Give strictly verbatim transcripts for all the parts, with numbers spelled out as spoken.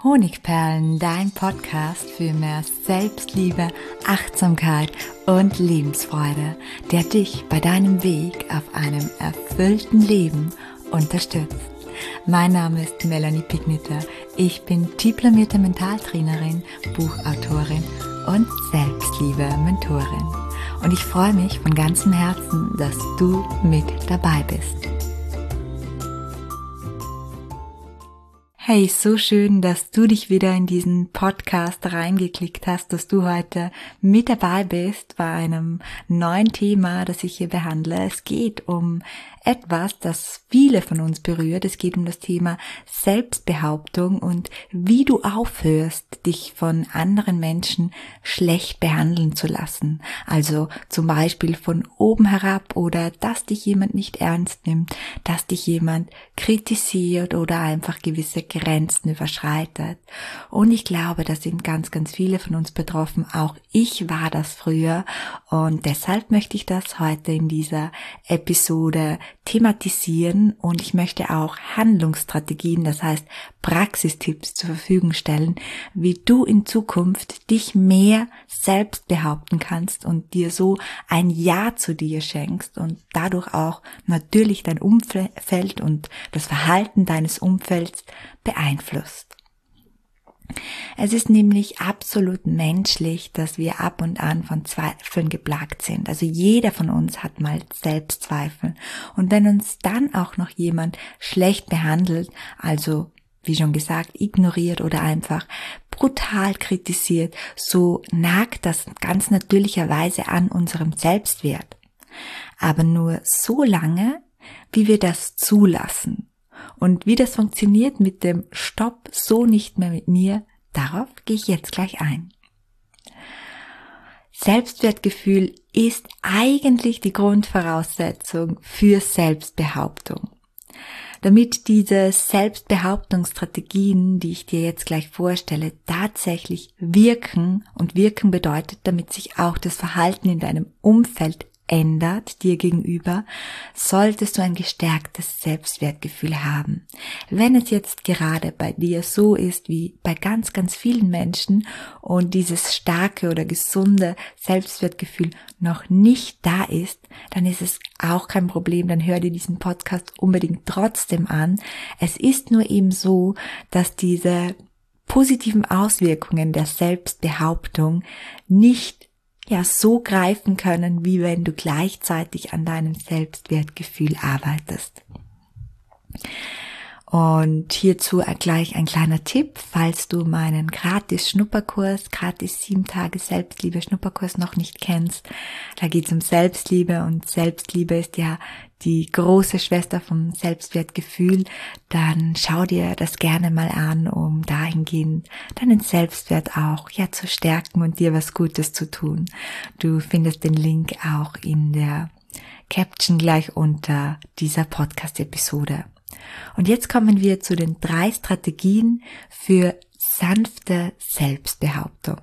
Honigperlen, dein Podcast für mehr Selbstliebe, Achtsamkeit und Lebensfreude, der dich bei deinem Weg auf einem erfüllten Leben unterstützt. Mein Name ist Melanie Pigniter. Ich bin diplomierte Mentaltrainerin, Buchautorin und Selbstliebe-Mentorin. Und ich freue mich von ganzem Herzen, dass du mit dabei bist. Hey, so schön, dass du dich wieder in diesen Podcast reingeklickt hast, dass du heute mit dabei bist bei einem neuen Thema, das ich hier behandle. Es geht um etwas, das viele von uns berührt. Es geht um das Thema Selbstbehauptung und wie du aufhörst, dich von anderen Menschen schlecht behandeln zu lassen. Also zum Beispiel von oben herab oder dass dich jemand nicht ernst nimmt, dass dich jemand kritisiert oder einfach gewisse Grenzen überschreitet. Und ich glaube, da sind ganz, ganz viele von uns betroffen. Auch ich war das früher und deshalb möchte ich das heute in dieser Episode thematisieren und ich möchte auch Handlungsstrategien, das heißt Praxistipps zur Verfügung stellen, wie du in Zukunft dich mehr selbst behaupten kannst und dir so ein Ja zu dir schenkst und dadurch auch natürlich dein Umfeld und das Verhalten deines Umfelds beeinflusst. Es ist nämlich absolut menschlich, dass wir ab und an von Zweifeln geplagt sind. Also jeder von uns hat mal Selbstzweifel. Und wenn uns dann auch noch jemand schlecht behandelt, also wie schon gesagt, ignoriert oder einfach brutal kritisiert, so nagt das ganz natürlicherweise an unserem Selbstwert. Aber nur so lange, wie wir das zulassen. Und wie das funktioniert mit dem Stopp, so nicht mehr mit mir, darauf gehe ich jetzt gleich ein. Selbstwertgefühl ist eigentlich die Grundvoraussetzung für Selbstbehauptung. Damit diese Selbstbehauptungsstrategien, die ich dir jetzt gleich vorstelle, tatsächlich wirken, und wirken bedeutet, damit sich auch das Verhalten in deinem Umfeld ändert dir gegenüber, solltest du ein gestärktes Selbstwertgefühl haben. Wenn es jetzt gerade bei dir so ist wie bei ganz, ganz vielen Menschen und dieses starke oder gesunde Selbstwertgefühl noch nicht da ist, dann ist es auch kein Problem, dann hör dir diesen Podcast unbedingt trotzdem an. Es ist nur eben so, dass diese positiven Auswirkungen der Selbstbehauptung nicht ja so greifen können, wie wenn du gleichzeitig an deinem Selbstwertgefühl arbeitest. Und hierzu gleich ein kleiner Tipp, falls du meinen gratis Schnupperkurs, gratis sieben Tage Selbstliebe Schnupperkurs noch nicht kennst. Da geht es um Selbstliebe und Selbstliebe ist ja die große Schwester vom Selbstwertgefühl. Dann schau dir das gerne mal an, um dahingehend deinen Selbstwert auch ja zu stärken und dir was Gutes zu tun. Du findest den Link auch in der Caption gleich unter dieser Podcast-Episode. Und jetzt kommen wir zu den drei Strategien für sanfte Selbstbehauptung.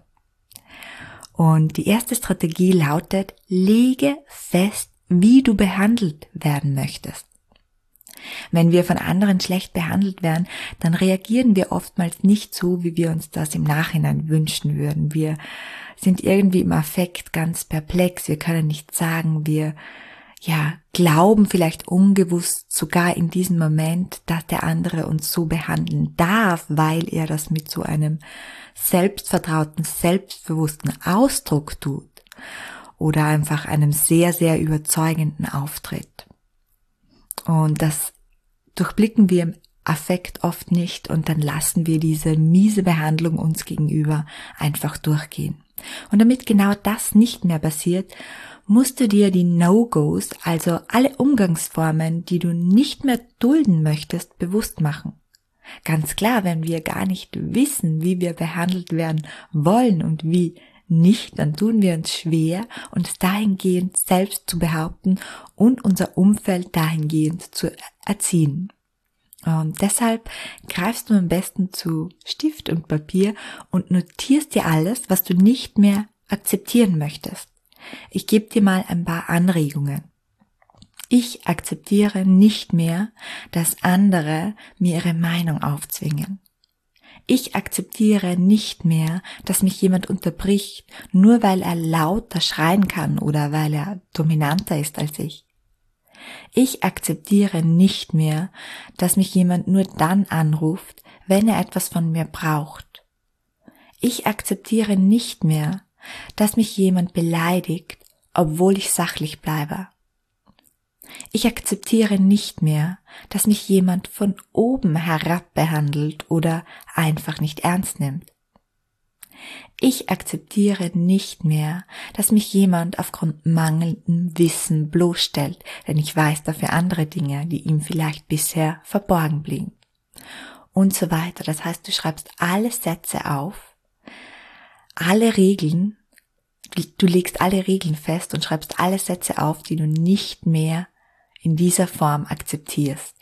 Und die erste Strategie lautet, lege fest, wie du behandelt werden möchtest. Wenn wir von anderen schlecht behandelt werden, dann reagieren wir oftmals nicht so, wie wir uns das im Nachhinein wünschen würden. Wir sind irgendwie im Affekt ganz perplex, wir können nicht sagen, wir ja, glauben vielleicht unbewusst sogar in diesem Moment, dass der andere uns so behandeln darf, weil er das mit so einem selbstvertrauten, selbstbewussten Ausdruck tut oder einfach einem sehr, sehr überzeugenden Auftritt. Und das durchblicken wir im Affekt oft nicht und dann lassen wir diese miese Behandlung uns gegenüber einfach durchgehen. Und damit genau das nicht mehr passiert, musst du dir die No-Gos, also alle Umgangsformen, die du nicht mehr dulden möchtest, bewusst machen. Ganz klar, wenn wir gar nicht wissen, wie wir behandelt werden wollen und wie nicht, dann tun wir uns schwer, uns dahingehend selbst zu behaupten und unser Umfeld dahingehend zu erziehen. Und deshalb greifst du am besten zu Stift und Papier und notierst dir alles, was du nicht mehr akzeptieren möchtest. Ich gebe dir mal ein paar Anregungen. Ich akzeptiere nicht mehr, dass andere mir ihre Meinung aufzwingen. Ich akzeptiere nicht mehr, dass mich jemand unterbricht, nur weil er lauter schreien kann oder weil er dominanter ist als ich. Ich akzeptiere nicht mehr, dass mich jemand nur dann anruft, wenn er etwas von mir braucht. Ich akzeptiere nicht mehr, dass mich jemand beleidigt, obwohl ich sachlich bleibe. Ich akzeptiere nicht mehr, dass mich jemand von oben herab behandelt oder einfach nicht ernst nimmt. Ich akzeptiere nicht mehr, dass mich jemand aufgrund mangelndem Wissen bloßstellt, denn ich weiß dafür andere Dinge, die ihm vielleicht bisher verborgen blieben. Und so weiter. Das heißt, du schreibst alle Sätze auf, alle Regeln, du legst alle Regeln fest und schreibst alle Sätze auf, die du nicht mehr in dieser Form akzeptierst.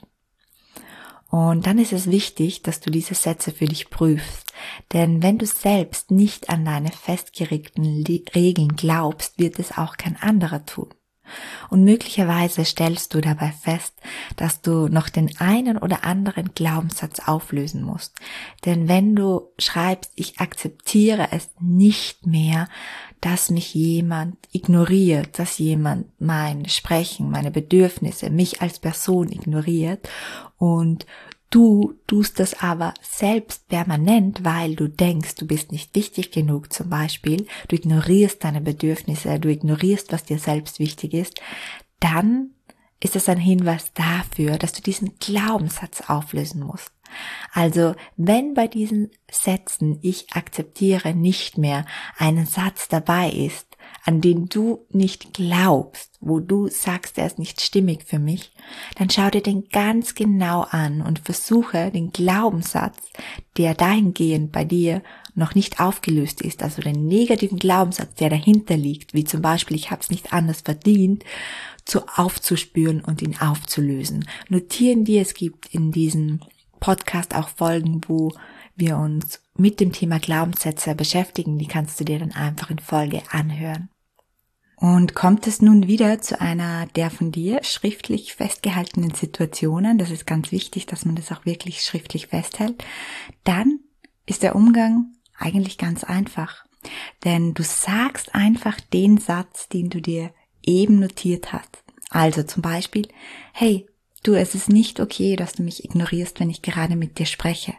Und dann ist es wichtig, dass du diese Sätze für dich prüfst. Denn wenn du selbst nicht an deine festgelegten Regeln glaubst, wird es auch kein anderer tun. Und möglicherweise stellst du dabei fest, dass du noch den einen oder anderen Glaubenssatz auflösen musst. Denn wenn du schreibst, ich akzeptiere es nicht mehr, dass mich jemand ignoriert, dass jemand mein Sprechen, meine Bedürfnisse, mich als Person ignoriert und du tust das aber selbst permanent, weil du denkst, du bist nicht wichtig genug zum Beispiel, du ignorierst deine Bedürfnisse, du ignorierst, was dir selbst wichtig ist, dann ist es ein Hinweis dafür, dass du diesen Glaubenssatz auflösen musst. Also, wenn bei diesen Sätzen ich akzeptiere nicht mehr ein Satz dabei ist, an den du nicht glaubst, wo du sagst, er ist nicht stimmig für mich, dann schau dir den ganz genau an und versuche den Glaubenssatz, der dahingehend bei dir noch nicht aufgelöst ist, also den negativen Glaubenssatz, der dahinter liegt, wie zum Beispiel, ich habe es nicht anders verdient, zu aufzuspüren und ihn aufzulösen. Notieren dir, es gibt in diesem Podcast auch Folgen, wo wir uns mit dem Thema Glaubenssätze beschäftigen, die kannst du dir dann einfach in Folge anhören. Und kommt es nun wieder zu einer der von dir schriftlich festgehaltenen Situationen, das ist ganz wichtig, dass man das auch wirklich schriftlich festhält, dann ist der Umgang eigentlich ganz einfach. Denn du sagst einfach den Satz, den du dir eben notiert hast. Also zum Beispiel, hey, du, es ist nicht okay, dass du mich ignorierst, wenn ich gerade mit dir spreche.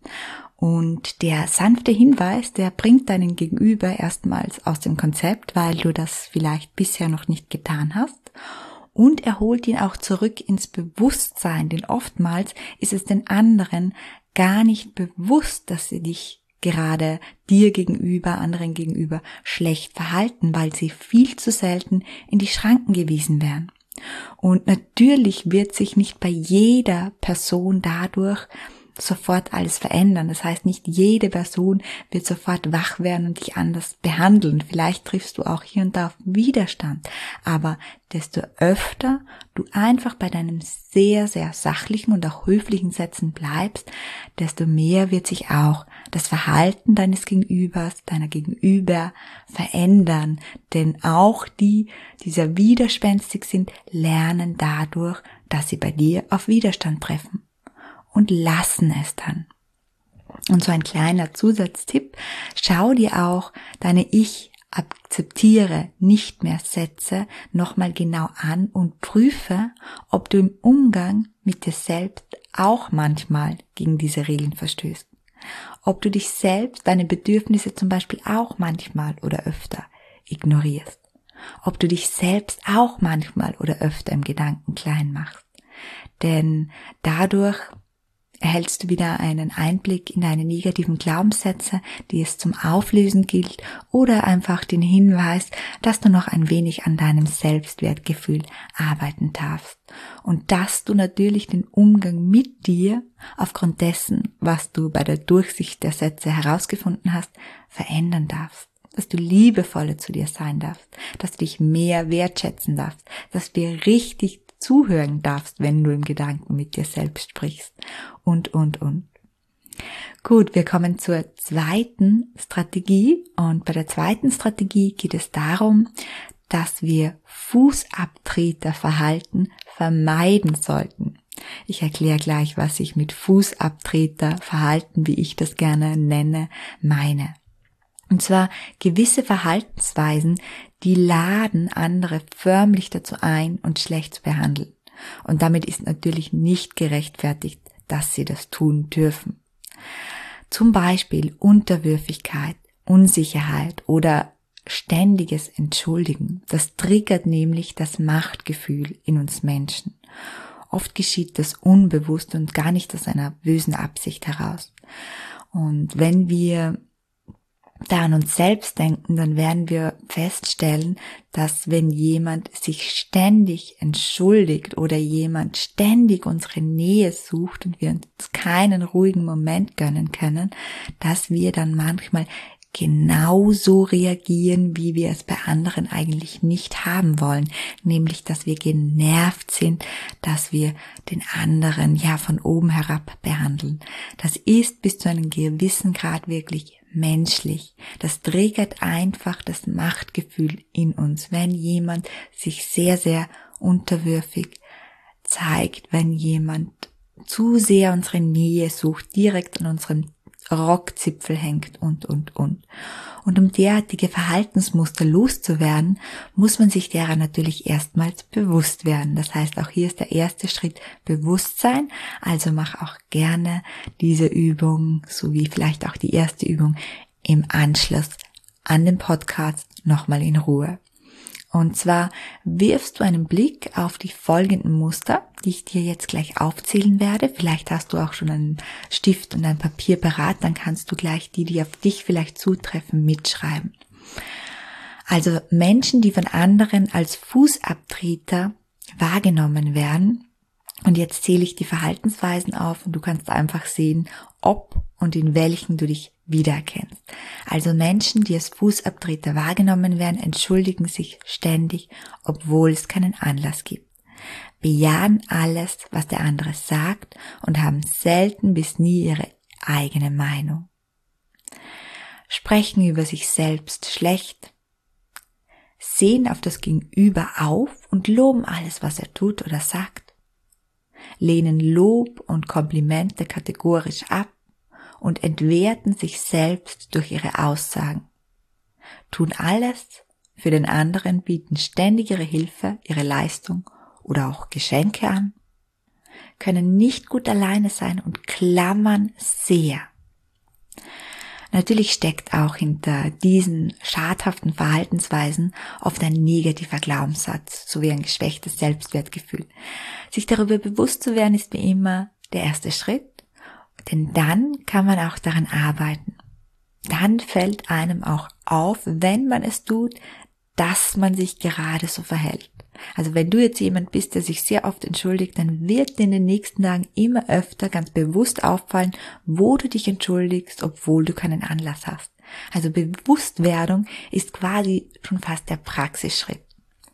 Und der sanfte Hinweis, der bringt deinen Gegenüber erstmals aus dem Konzept, weil du das vielleicht bisher noch nicht getan hast. Und er holt ihn auch zurück ins Bewusstsein, denn oftmals ist es den anderen gar nicht bewusst, dass sie dich gerade dir gegenüber, anderen gegenüber schlecht verhalten, weil sie viel zu selten in die Schranken gewiesen werden. Und natürlich wird sich nicht bei jeder Person dadurch sofort alles verändern. Das heißt, nicht jede Person wird sofort wach werden und dich anders behandeln. Vielleicht triffst du auch hier und da auf Widerstand. Aber desto öfter du einfach bei deinem sehr, sehr sachlichen und auch höflichen Sätzen bleibst, desto mehr wird sich auch das Verhalten deines Gegenübers, deiner Gegenüber verändern. Denn auch die, die sehr widerspenstig sind, lernen dadurch, dass sie bei dir auf Widerstand treffen. Und lassen es dann. Und so ein kleiner Zusatztipp, schau dir auch deine Ich akzeptiere nicht mehr Sätze nochmal genau an und prüfe, ob du im Umgang mit dir selbst auch manchmal gegen diese Regeln verstößt. Ob du dich selbst, deine Bedürfnisse zum Beispiel auch manchmal oder öfter ignorierst. Ob du dich selbst auch manchmal oder öfter im Gedanken klein machst. Denn dadurch erhältst du wieder einen Einblick in deine negativen Glaubenssätze, die es zum Auflösen gilt, oder einfach den Hinweis, dass du noch ein wenig an deinem Selbstwertgefühl arbeiten darfst und dass du natürlich den Umgang mit dir aufgrund dessen, was du bei der Durchsicht der Sätze herausgefunden hast, verändern darfst. Dass du liebevoller zu dir sein darfst, dass du dich mehr wertschätzen darfst, dass du dir richtig zuhören darfst, wenn du im Gedanken mit dir selbst sprichst und, und, und. Gut, wir kommen zur zweiten Strategie und bei der zweiten Strategie geht es darum, dass wir Fußabtreterverhalten vermeiden sollten. Ich erkläre gleich, was ich mit Fußabtreterverhalten, wie ich das gerne nenne, meine. Und zwar gewisse Verhaltensweisen, die laden andere förmlich dazu ein, uns schlecht zu behandeln. Und damit ist natürlich nicht gerechtfertigt, dass sie das tun dürfen. Zum Beispiel Unterwürfigkeit, Unsicherheit oder ständiges Entschuldigen. Das triggert nämlich das Machtgefühl in uns Menschen. Oft geschieht das unbewusst und gar nicht aus einer bösen Absicht heraus. Und wenn wir da an uns selbst denken, dann werden wir feststellen, dass wenn jemand sich ständig entschuldigt oder jemand ständig unsere Nähe sucht und wir uns keinen ruhigen Moment gönnen können, dass wir dann manchmal genauso reagieren, wie wir es bei anderen eigentlich nicht haben wollen, nämlich, dass wir genervt sind, dass wir den anderen ja von oben herab behandeln. Das ist bis zu einem gewissen Grad wirklich menschlich. Das triggert einfach das Machtgefühl in uns, wenn jemand sich sehr, sehr unterwürfig zeigt, wenn jemand zu sehr unsere Nähe sucht, direkt an unserem Rockzipfel hängt und, und, und. Und um derartige Verhaltensmuster loszuwerden, muss man sich derer natürlich erstmals bewusst werden. Das heißt, auch hier ist der erste Schritt Bewusstsein. Also mach auch gerne diese Übung, sowie vielleicht auch die erste Übung im Anschluss an den Podcast nochmal in Ruhe. Und zwar wirfst du einen Blick auf die folgenden Muster, die ich dir jetzt gleich aufzählen werde. Vielleicht hast du auch schon einen Stift und ein Papier parat, dann kannst du gleich die, die auf dich vielleicht zutreffen, mitschreiben. Also Menschen, die von anderen als Fußabtreter wahrgenommen werden. Und jetzt zähle ich die Verhaltensweisen auf und du kannst einfach sehen, ob und in welchen du dich wiedererkennst. Also Menschen, die als Fußabtreter wahrgenommen werden, entschuldigen sich ständig, obwohl es keinen Anlass gibt. Bejahen alles, was der andere sagt und haben selten bis nie ihre eigene Meinung. Sprechen über sich selbst schlecht, sehen auf das Gegenüber auf und loben alles, was er tut oder sagt, lehnen Lob und Komplimente kategorisch ab und entwerten sich selbst durch ihre Aussagen, tun alles für den anderen, bieten ständig ihre Hilfe, ihre Leistung oder auch Geschenke an, können nicht gut alleine sein und klammern sehr. Natürlich steckt auch hinter diesen schadhaften Verhaltensweisen oft ein negativer Glaubenssatz sowie ein geschwächtes Selbstwertgefühl. Sich darüber bewusst zu werden, ist wie immer der erste Schritt, denn dann kann man auch daran arbeiten. Dann fällt einem auch auf, wenn man es tut, dass man sich gerade so verhält. Also wenn du jetzt jemand bist, der sich sehr oft entschuldigt, dann wird dir in den nächsten Tagen immer öfter ganz bewusst auffallen, wo du dich entschuldigst, obwohl du keinen Anlass hast. Also Bewusstwerdung ist quasi schon fast der Praxisschritt.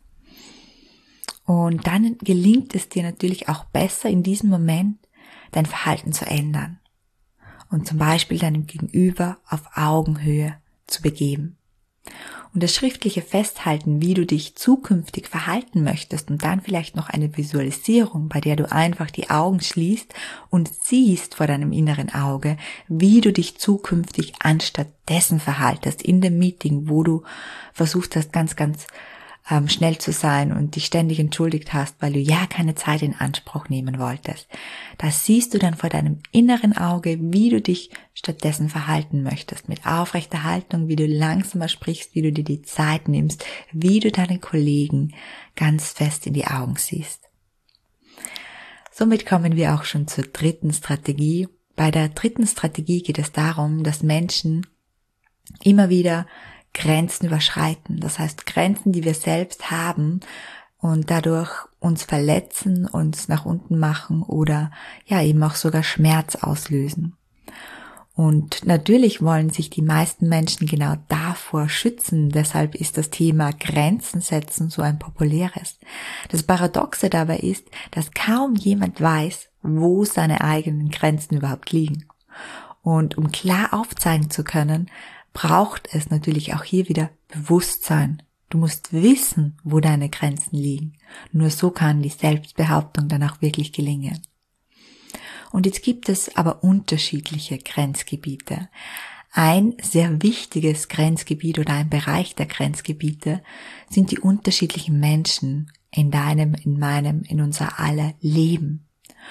Und dann gelingt es dir natürlich auch besser, in diesem Moment dein Verhalten zu ändern und zum Beispiel deinem Gegenüber auf Augenhöhe zu begeben. Und das schriftliche Festhalten, wie du dich zukünftig verhalten möchtest und dann vielleicht noch eine Visualisierung, bei der du einfach die Augen schließt und siehst vor deinem inneren Auge, wie du dich zukünftig anstatt dessen verhaltest in dem Meeting, wo du versucht hast, ganz, ganz ähm, schnell zu sein und dich ständig entschuldigt hast, weil du ja keine Zeit in Anspruch nehmen wolltest. Das siehst du dann vor deinem inneren Auge, wie du dich stattdessen verhalten möchtest, mit aufrechter Haltung, wie du langsamer sprichst, wie du dir die Zeit nimmst, wie du deinen Kollegen ganz fest in die Augen siehst. Somit kommen wir auch schon zur dritten Strategie. Bei der dritten Strategie geht es darum, dass Menschen immer wieder Grenzen überschreiten. Das heißt Grenzen, die wir selbst haben und dadurch uns verletzen, uns nach unten machen oder ja eben auch sogar Schmerz auslösen. Und natürlich wollen sich die meisten Menschen genau davor schützen. Deshalb ist das Thema Grenzen setzen so ein populäres. Das Paradoxe dabei ist, dass kaum jemand weiß, wo seine eigenen Grenzen überhaupt liegen. Und um klar aufzeigen zu können, braucht es natürlich auch hier wieder Bewusstsein. Du musst wissen, wo deine Grenzen liegen. Nur so kann die Selbstbehauptung dann auch wirklich gelingen. Und jetzt gibt es aber unterschiedliche Grenzgebiete. Ein sehr wichtiges Grenzgebiet oder ein Bereich der Grenzgebiete sind die unterschiedlichen Menschen in deinem, in meinem, in unser aller Leben.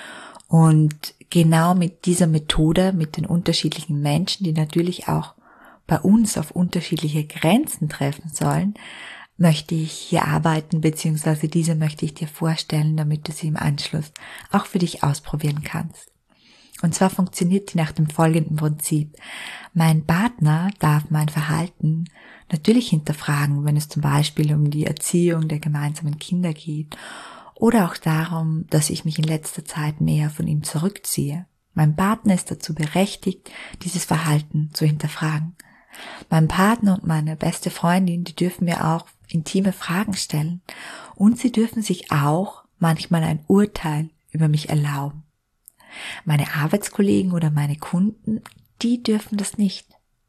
Und genau mit dieser Methode, mit den unterschiedlichen Menschen, die natürlich auch bei uns auf unterschiedliche Grenzen treffen sollen, möchte ich hier arbeiten, beziehungsweise diese möchte ich dir vorstellen, damit du sie im Anschluss auch für dich ausprobieren kannst. Und zwar funktioniert die nach dem folgenden Prinzip. Mein Partner darf mein Verhalten natürlich hinterfragen, wenn es zum Beispiel um die Erziehung der gemeinsamen Kinder geht oder auch darum, dass ich mich in letzter Zeit mehr von ihm zurückziehe. Mein Partner ist dazu berechtigt, dieses Verhalten zu hinterfragen. Mein Partner und meine beste Freundin, die dürfen mir auch intime Fragen stellen und sie dürfen sich auch manchmal ein Urteil über mich erlauben. Meine Arbeitskollegen oder meine Kunden, die dürfen das nicht.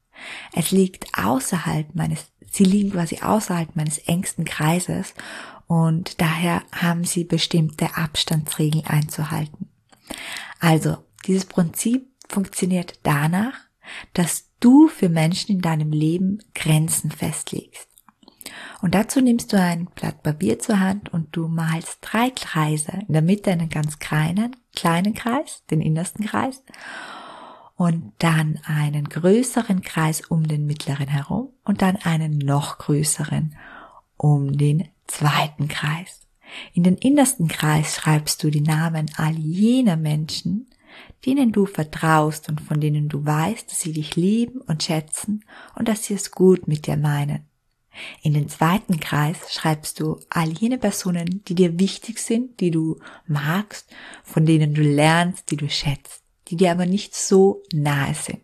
Es liegt außerhalb meines, sie liegen quasi außerhalb meines engsten Kreises und daher haben sie bestimmte Abstandsregeln einzuhalten. Also, dieses Prinzip funktioniert danach, dass du für Menschen in deinem Leben Grenzen festlegst. Und dazu nimmst du ein Blatt Papier zur Hand und du malst drei Kreise. In der Mitte einen ganz kleinen, kleinen Kreis, den innersten Kreis. Und dann einen größeren Kreis um den mittleren herum. Und dann einen noch größeren um den zweiten Kreis. In den innersten Kreis schreibst du die Namen all jener Menschen, denen du vertraust und von denen du weißt, dass sie dich lieben und schätzen und dass sie es gut mit dir meinen. In den zweiten Kreis schreibst du all jene Personen, die dir wichtig sind, die du magst, von denen du lernst, die du schätzt, die dir aber nicht so nahe sind.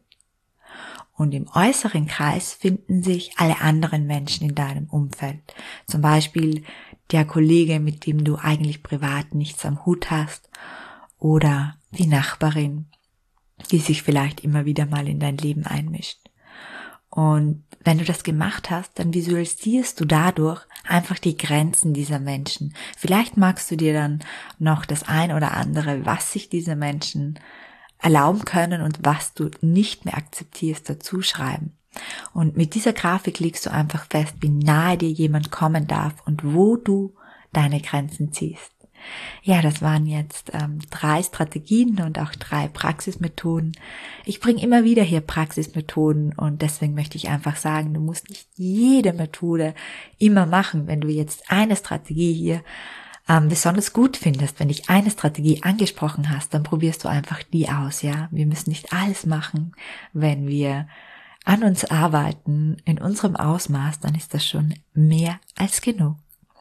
Und im äußeren Kreis finden sich alle anderen Menschen in deinem Umfeld. Zum Beispiel der Kollege, mit dem du eigentlich privat nichts am Hut hast, oder die Nachbarin, die sich vielleicht immer wieder mal in dein Leben einmischt. Und wenn du das gemacht hast, dann visualisierst du dadurch einfach die Grenzen dieser Menschen. Vielleicht magst du dir dann noch das ein oder andere, was sich diese Menschen erlauben können und was du nicht mehr akzeptierst, dazu schreiben. Und mit dieser Grafik legst du einfach fest, wie nahe dir jemand kommen darf und wo du deine Grenzen ziehst. Ja, das waren jetzt ähm, drei Strategien und auch drei Praxismethoden. Ich bringe immer wieder hier Praxismethoden und deswegen möchte ich einfach sagen, du musst nicht jede Methode immer machen. Wenn du jetzt eine Strategie hier ähm, besonders gut findest, wenn dich eine Strategie angesprochen hast, dann probierst du einfach die aus, ja. Wir müssen nicht alles machen. Wenn wir an uns arbeiten, in unserem Ausmaß, dann ist das schon mehr als genug.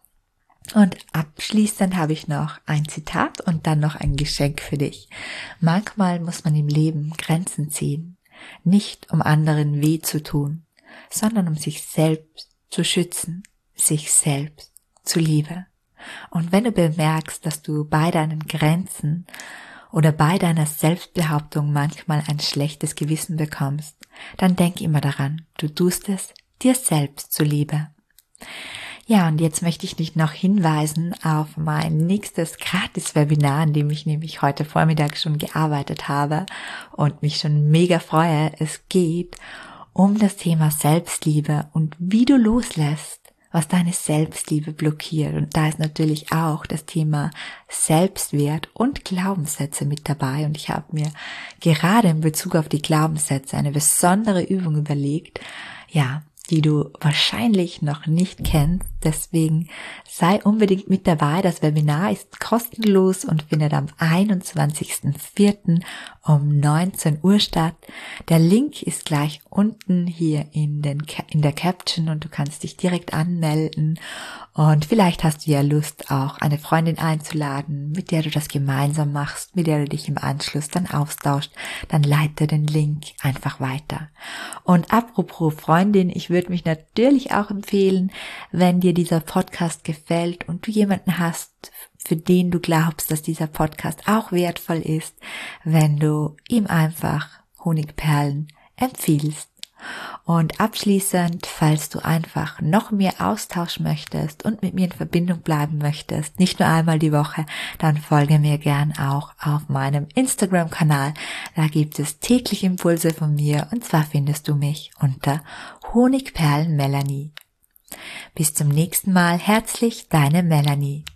Und abschließend habe ich noch ein Zitat und dann noch ein Geschenk für dich. Manchmal muss man im Leben Grenzen ziehen, nicht um anderen weh zu tun, sondern um sich selbst zu schützen, sich selbst zuliebe. Und wenn du bemerkst, dass du bei deinen Grenzen oder bei deiner Selbstbehauptung manchmal ein schlechtes Gewissen bekommst, dann denk immer daran, du tust es dir selbst zuliebe. Ja, und jetzt möchte ich dich noch hinweisen auf mein nächstes Gratis-Webinar, an dem ich nämlich heute Vormittag schon gearbeitet habe und mich schon mega freue. Es geht um das Thema Selbstliebe und wie du loslässt, was deine Selbstliebe blockiert. Und da ist natürlich auch das Thema Selbstwert und Glaubenssätze mit dabei. Und ich habe mir gerade in Bezug auf die Glaubenssätze eine besondere Übung überlegt, ja, die du wahrscheinlich noch nicht kennst. Deswegen sei unbedingt mit dabei. Das Webinar ist kostenlos und findet am einundzwanzigsten vierten um neunzehn Uhr statt. Der Link ist gleich unten hier in, den, in der Caption und du kannst dich direkt anmelden. Und vielleicht hast du ja Lust, auch eine Freundin einzuladen, mit der du das gemeinsam machst, mit der du dich im Anschluss dann austauscht. Dann leite den Link einfach weiter. Und apropos Freundin, ich würde mich natürlich auch empfehlen, wenn dir dieser Podcast gefällt und du jemanden hast, für den du glaubst, dass dieser Podcast auch wertvoll ist, wenn du ihm einfach Honigperlen empfiehlst. Und abschließend, falls du einfach noch mehr Austausch möchtest und mit mir in Verbindung bleiben möchtest, nicht nur einmal die Woche, dann folge mir gern auch auf meinem Instagram-Kanal. Da gibt es täglich Impulse von mir und zwar findest du mich unter Honigperlen Melanie. Bis zum nächsten Mal, herzlich deine Melanie.